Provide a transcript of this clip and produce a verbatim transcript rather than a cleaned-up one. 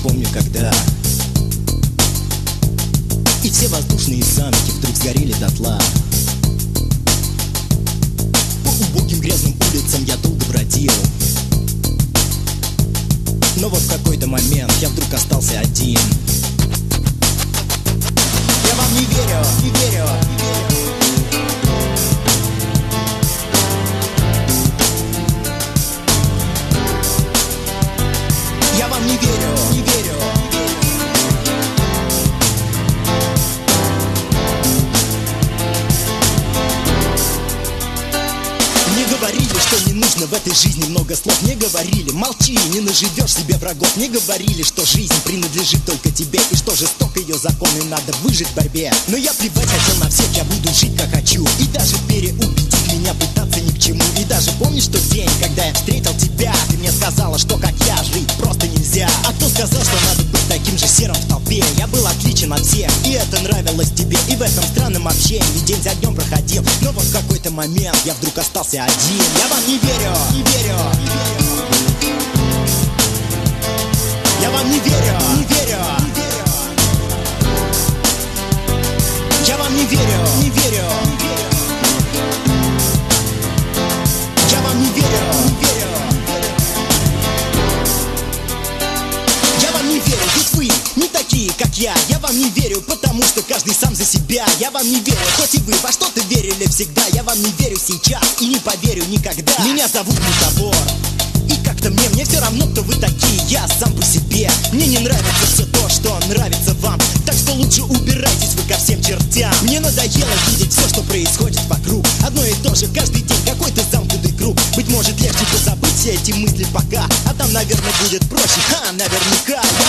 помню, когда и все воздушные замки вдруг сгорели дотла. По убогим грязным улицам я долго бродил, но вот в какой-то момент я вдруг остался один. Я вам не верю, не верю, не верю. Я вам не верю, не верю, не верю. Мне говорили, что не нужно в этой жизни много слов. Мне говорили, молчи, не наживешь себе врагов. Мне говорили, что жизнь принадлежит только тебе, и что жесток ее законы, надо выжить в борьбе. Но я плевать хотел на всех, я буду жить как хочу. И даже переубедить меня пытаться ни к чему. И даже помнишь тот день, когда я встретил тебя? Ты мне сказала, что как я жить просто нельзя. А кто сказал, что надо быть таким же серым в толпе? Я был отличен от всех, и это нравилось тебе. И в этом странном общении день за днем проходил. Но вот в какой-то момент я вдруг остался один. Я вам не верю, не верю, не верю. Я вам не верю, не верю, не верю. Я вам не верю, не верю, не верю. Я вам не верю, не верю. Я вам не верю, ведь вы не такие, как я. Я вам не верю, потому что каждый сам за себя. Я вам не верю, хоть и вы во что-то верили всегда. Я вам не верю сейчас и не поверю никогда. Меня зовут Мутабор, и как-то мне, мне все равно, кто вы такие. Я сам по себе, мне не нравится все то, что нравится вам. Так что лучше убирайтесь вы ко всем чертям. Мне надоело видеть все, что происходит вокруг. Одно и то же каждый день, какой-то замкнутый круг. Быть может легче позабыть все эти мысли пока, а там, наверное, будет проще, ха, наверняка.